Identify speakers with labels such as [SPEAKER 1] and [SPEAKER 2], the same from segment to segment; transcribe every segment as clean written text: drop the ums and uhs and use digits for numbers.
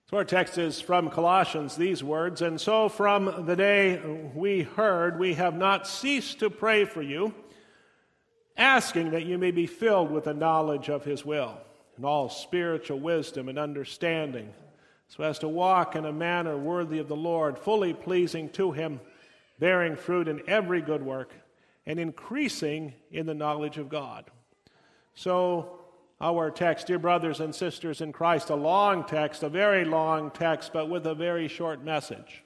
[SPEAKER 1] So our text is from Colossians, these words, "And so from the day we heard, we have not ceased to pray for you, asking that you may be filled with the knowledge of his will, and all spiritual wisdom and understanding, so as to walk in a manner worthy of the Lord, fully pleasing to him, bearing fruit in every good work, and increasing in the knowledge of God." So our text, dear brothers and sisters in Christ, a long text, a very long text, but with a very short message.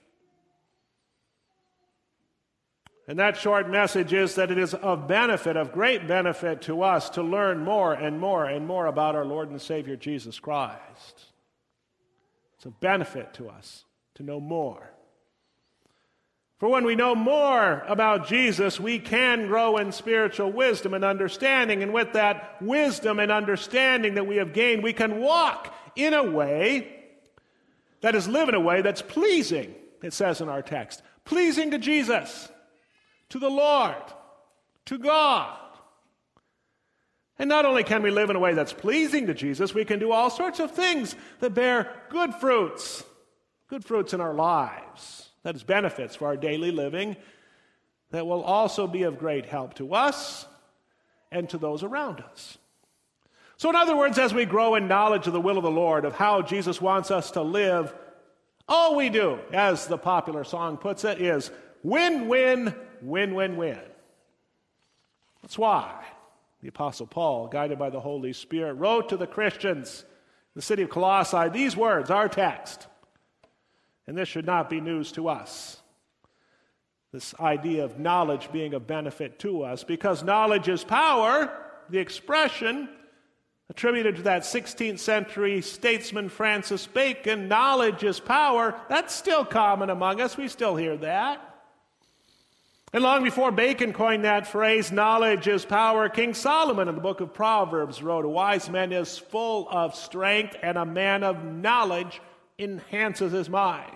[SPEAKER 1] And that short message is that it is of benefit, of great benefit to us to learn more and more and more about our Lord and Savior Jesus Christ. It's a benefit to us to know more. For when we know more about Jesus, we can grow in spiritual wisdom and understanding. And with that wisdom and understanding that we have gained, we can walk in a way, that is, live in a way that's pleasing, it says in our text. Pleasing to Jesus, to the Lord, to God. And not only can we live in a way that's pleasing to Jesus, we can do all sorts of things that bear good fruits in our lives. That is, benefits for our daily living that will also be of great help to us and to those around us. So in other words, as we grow in knowledge of the will of the Lord, of how Jesus wants us to live, all we do, as the popular song puts it, is win, win, win, win, win. That's why the Apostle Paul, guided by the Holy Spirit, wrote to the Christians in the city of Colossae these words, our text. And this should not be news to us, this idea of knowledge being of benefit to us, because knowledge is power, the expression attributed to that 16th century statesman Francis Bacon, knowledge is power, that's still common among us. We still hear that. And long before Bacon coined that phrase, knowledge is power, King Solomon in the book of Proverbs wrote, "A wise man is full of strength, and a man of knowledge enhances his mind."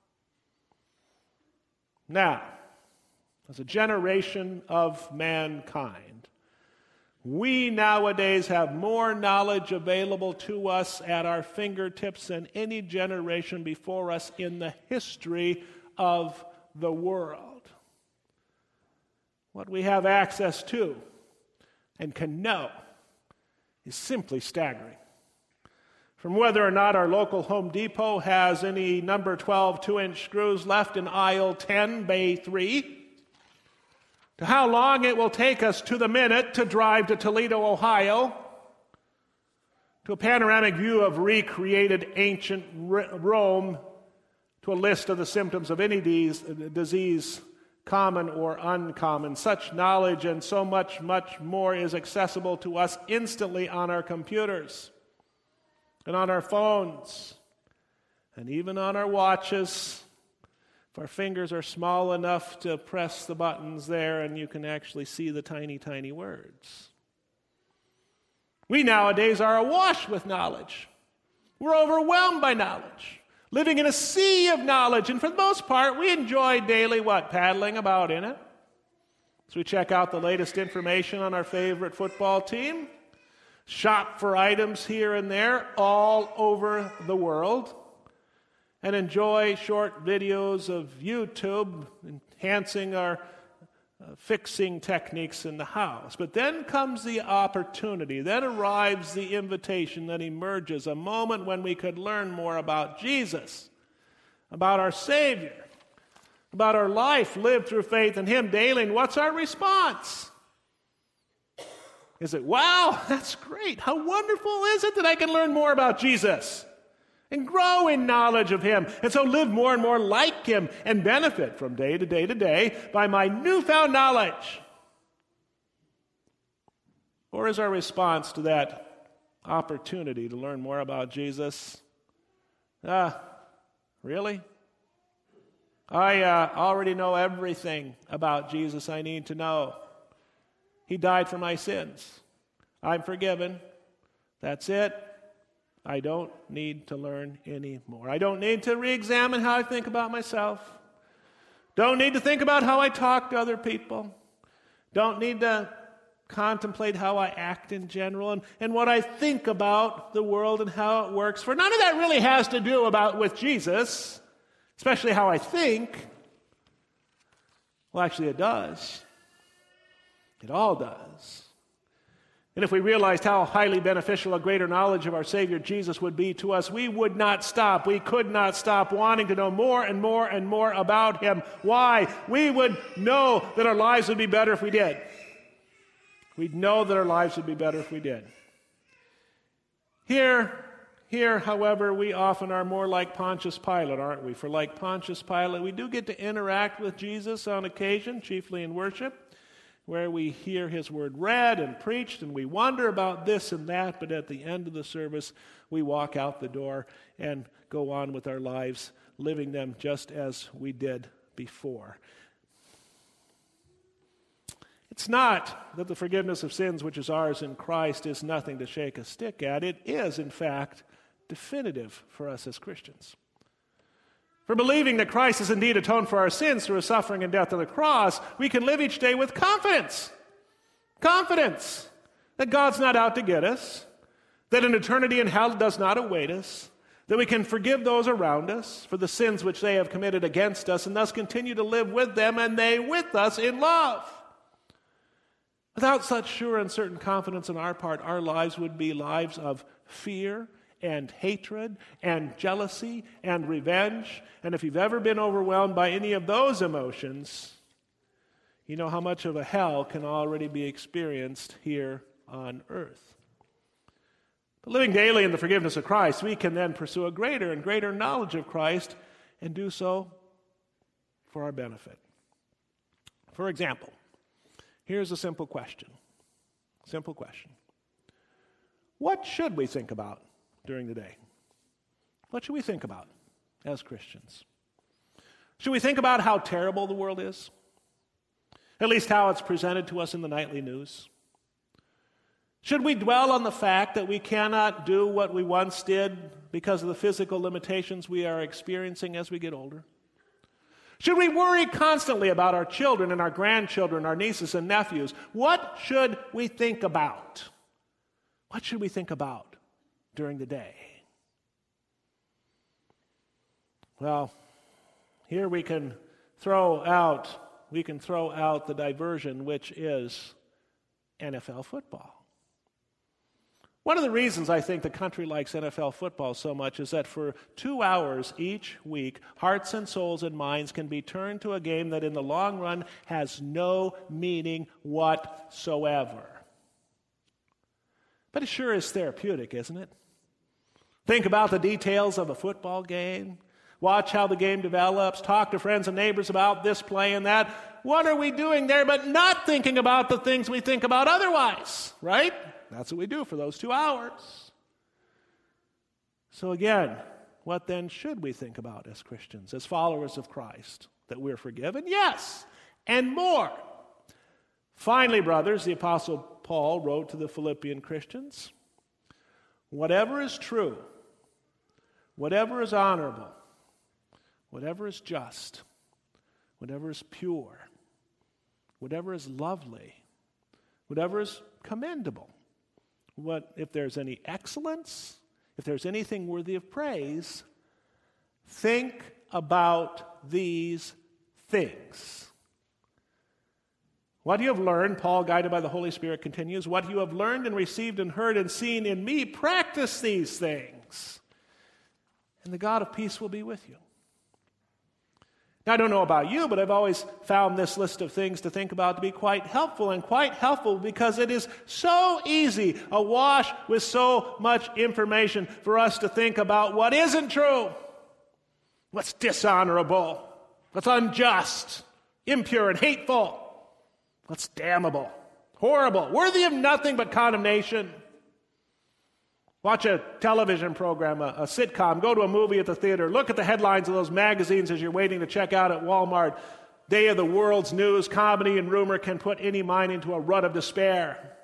[SPEAKER 1] Now, as a generation of mankind, we nowadays have more knowledge available to us at our fingertips than any generation before us in the history of the world. What we have access to and can know is simply staggering. From whether or not our local Home Depot has any number 12 2-inch screws left in aisle 10, bay 3, to how long it will take us to the minute to drive to Toledo, Ohio, to a panoramic view of recreated ancient Rome, to a list of the symptoms of any disease, common or uncommon. Such knowledge and so much, much more is accessible to us instantly on our computers and on our phones and even on our watches. If our fingers are small enough to press the buttons there and you can actually see the tiny, tiny words. We nowadays are awash with knowledge. We're overwhelmed by knowledge, living in a sea of knowledge, and for the most part, we enjoy daily what? Paddling about in it. So we check out the latest information on our favorite football team, shop for items here and there all over the world, and enjoy short videos of YouTube enhancing our fixing techniques in the house. But then comes the opportunity, then arrives the invitation that emerges, a moment when we could learn more about Jesus, about our Savior, about our life lived through faith in Him daily. And what's our response? Is it, wow, that's great. How wonderful is it that I can learn more about Jesus and grow in knowledge of Him, and so live more and more like Him and benefit from day to day to day by my newfound knowledge? Or is our response to that opportunity to learn more about Jesus, really? I already know everything about Jesus I need to know. He died for my sins. I'm forgiven. That's it. I don't need to learn any more. I don't need to re-examine how I think about myself. Don't need to think about how I talk to other people. Don't need to contemplate how I act in general and what I think about the world and how it works. For none of that really has to do with Jesus, especially how I think. Well, actually it does. It all does. And if we realized how highly beneficial a greater knowledge of our Savior Jesus would be to us, we would not stop. We could not stop wanting to know more and more and more about Him. Why? We would know that our lives would be better if we did. We'd know that our lives would be better if we did. Here, however, we often are more like Pontius Pilate, aren't we? For like Pontius Pilate, we do get to interact with Jesus on occasion, chiefly in worship, where we hear His word read and preached, and we wonder about this and that, but at the end of the service, we walk out the door and go on with our lives, living them just as we did before. It's not that the forgiveness of sins which is ours in Christ is nothing to shake a stick at. It is, in fact, definitive for us as Christians. For believing that Christ has indeed atoned for our sins through His suffering and death on the cross, we can live each day with confidence. Confidence that God's not out to get us, that an eternity in hell does not await us, that we can forgive those around us for the sins which they have committed against us, and thus continue to live with them and they with us in love. Without such sure and certain confidence on our part, our lives would be lives of fear and hatred and jealousy and revenge. And if you've ever been overwhelmed by any of those emotions, you know how much of a hell can already be experienced here on earth. But living daily in the forgiveness of Christ, we can then pursue a greater and greater knowledge of Christ and do so for our benefit. For example, here's a simple question. Simple question. What should we think about during the day? What should we think about as Christians? Should we think about how terrible the world is? At least how it's presented to us in the nightly news? Should we dwell on the fact that we cannot do what we once did because of the physical limitations we are experiencing as we get older? Should we worry constantly about our children and our grandchildren, our nieces and nephews? What should we think about? What should we think about during the day? Well, here we can throw out the diversion, which is NFL football. One of the reasons I think the country likes NFL football so much is that for 2 hours each week, hearts and souls and minds can be turned to a game that in the long run has no meaning whatsoever. But it sure is therapeutic, isn't it? Think about the details of a football game. Watch how the game develops. Talk to friends and neighbors about this play and that. What are we doing there but not thinking about the things we think about otherwise, right? That's what we do for those 2 hours. So again, what then should we think about as Christians, as followers of Christ? That we're forgiven? Yes, and more. Finally, brothers, the Apostle Paul wrote to the Philippian Christians, whatever is true, whatever is honorable, whatever is just, whatever is pure, whatever is lovely, whatever is commendable, if there's any excellence, if there's anything worthy of praise, think about these things. What you have learned, Paul, guided by the Holy Spirit, continues, what you have learned and received and heard and seen in me, practice these things, and the God of peace will be with you. Now, I don't know about you, but I've always found this list of things to think about to be quite helpful because it is so easy, awash with so much information for us to think about what isn't true, what's dishonorable, what's unjust, impure and hateful, what's damnable, horrible, worthy of nothing but condemnation. Watch a television program, a sitcom, go to a movie at the theater, look at the headlines of those magazines as you're waiting to check out at Walmart. Day of the world's news, comedy, and rumor can put any mind into a rut of despair.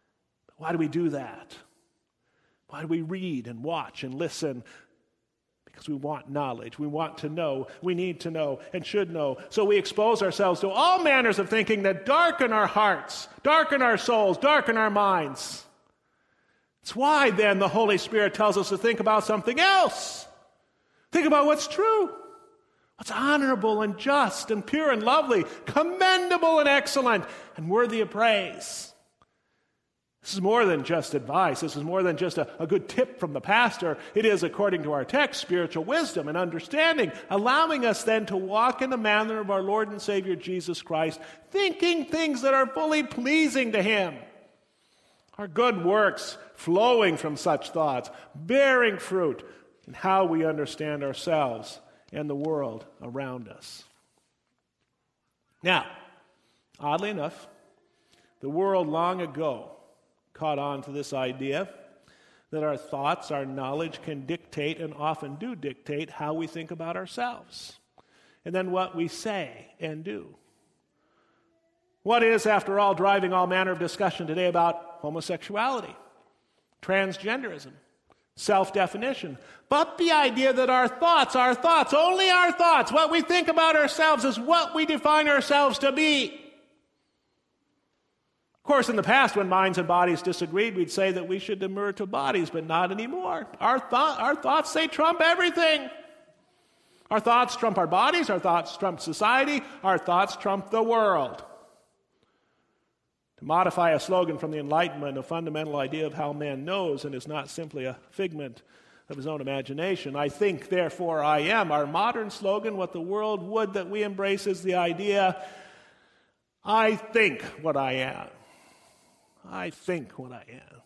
[SPEAKER 1] Why do we do that? Why do we read and watch and listen? because we want knowledge. We want to know. We need to know and should know. So we expose ourselves to all manners of thinking that darken our hearts, darken our souls, darken our minds. It's why then the Holy Spirit tells us to think about something else. Think about what's true, what's honorable and just and pure and lovely, commendable and excellent and worthy of praise. This is more than just advice. This is more than just a good tip from the pastor. It is, according to our text, spiritual wisdom and understanding, allowing us then to walk in the manner of our Lord and Savior Jesus Christ, thinking things that are fully pleasing to Him. Our good works flowing from such thoughts, bearing fruit in how we understand ourselves and the world around us. Now, oddly enough, the world long ago caught on to this idea that our thoughts, our knowledge can dictate and often do dictate how we think about ourselves and then what we say and do. What is, after all, driving all manner of discussion today about homosexuality, transgenderism, self-definition, but the idea that our thoughts, only our thoughts, what we think about ourselves is what we define ourselves to be. Of course, in the past, when minds and bodies disagreed, we'd say that we should demur to bodies, but not anymore. Our thoughts, they trump everything. Our thoughts trump our bodies, our thoughts trump society, our thoughts trump the world. To modify a slogan from the Enlightenment, a fundamental idea of how man knows and is not simply a figment of his own imagination. I think, therefore I am. Our modern slogan, what the world would that we embrace, is the idea, I think what I am. I think what I am.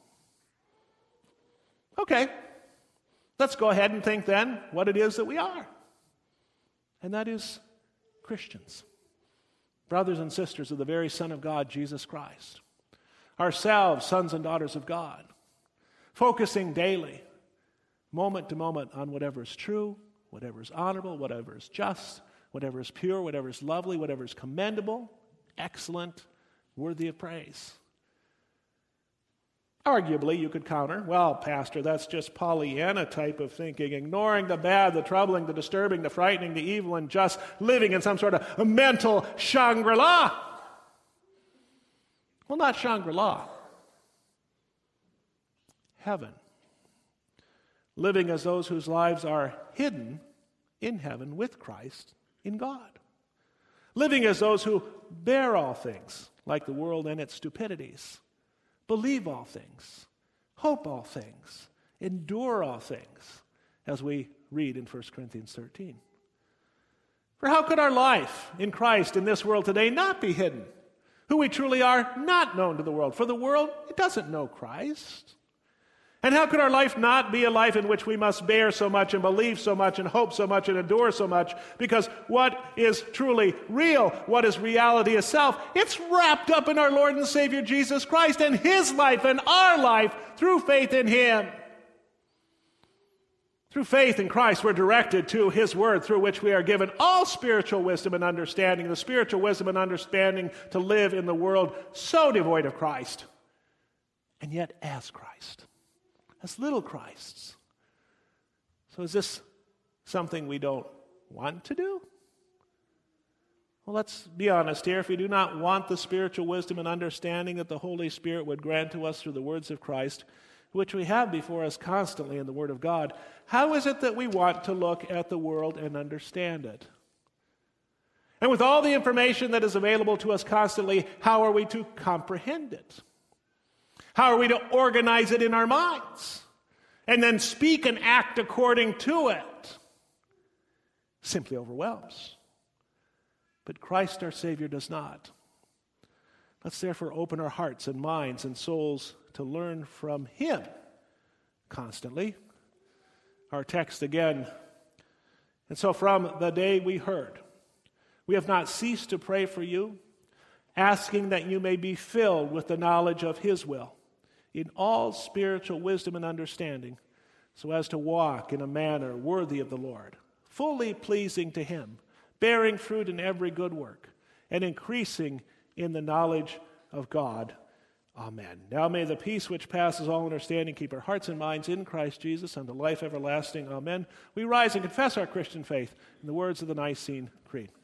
[SPEAKER 1] Okay, let's go ahead and think then what it is that we are. And that is Christians. Brothers and sisters of the very Son of God, Jesus Christ. Ourselves, sons and daughters of God. Focusing daily, moment to moment, on whatever is true, whatever is honorable, whatever is just, whatever is pure, whatever is lovely, whatever is commendable, excellent, worthy of praise. Arguably, you could counter, well, Pastor, that's just Pollyanna type of thinking, ignoring the bad, the troubling, the disturbing, the frightening, the evil, and just living in some sort of a mental Shangri-La. Well, not Shangri-La. Heaven. Living as those whose lives are hidden in heaven with Christ in God. Living as those who bear all things, like the world and its stupidities. Believe all things, hope all things, endure all things, as we read in 1 Corinthians 13. For how could our life in Christ in this world today not be hidden? Who we truly are, not known to the world. For the world, it doesn't know Christ. And how could our life not be a life in which we must bear so much and believe so much and hope so much and endure so much? Because what is truly real, what is reality itself, it's wrapped up in our Lord and Savior Jesus Christ and His life and our life through faith in Him. Through faith in Christ, we're directed to His Word, through which we are given all spiritual wisdom and understanding, the spiritual wisdom and understanding to live in the world so devoid of Christ, and yet as Christ. As little Christs. So is this something we don't want to do? Well, let's be honest here. If we do not want the spiritual wisdom and understanding that the Holy Spirit would grant to us through the words of Christ, which we have before us constantly in the Word of God, how is it that we want to look at the world and understand it? And with all the information that is available to us constantly, how are we to comprehend it? How are we to organize it in our minds and then speak and act according to it? Simply overwhelms. But Christ our Savior does not. Let's therefore open our hearts and minds and souls to learn from Him constantly. Our text again. And so from the day we heard, we have not ceased to pray for you, asking that you may be filled with the knowledge of His will, in all spiritual wisdom and understanding, so as to walk in a manner worthy of the Lord, fully pleasing to Him, bearing fruit in every good work, and increasing in the knowledge of God, Amen. Now may the peace which passes all understanding keep our hearts and minds in Christ Jesus unto life everlasting. Amen. We rise and confess our Christian faith in the words of the Nicene Creed.